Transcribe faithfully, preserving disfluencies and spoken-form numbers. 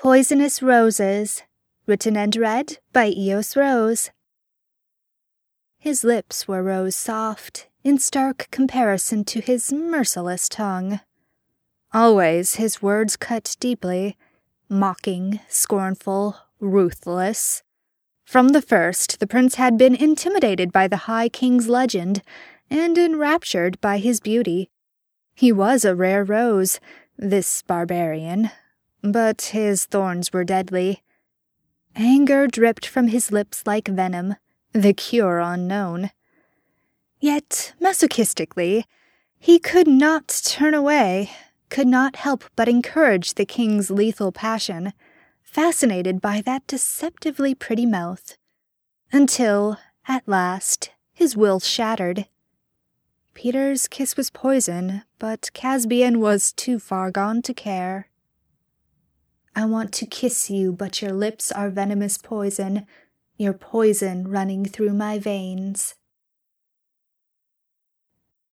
Poisonous Roses, written and read by Eos Rose. His lips were rose soft, in stark comparison to his merciless tongue. Always his words cut deeply, mocking, scornful, ruthless. From the first, the prince had been intimidated by the High King's legend, and enraptured by his beauty. He was a rare rose, this barbarian, but his thorns were deadly. Anger dripped from his lips like venom, the cure unknown. Yet, masochistically, he could not turn away, could not help but encourage the king's lethal passion, fascinated by that deceptively pretty mouth, until, at last, his will shattered. Peter's kiss was poison, but Caspian was too far gone to care. I want to kiss you, but your lips are venomous poison, your poison running through my veins.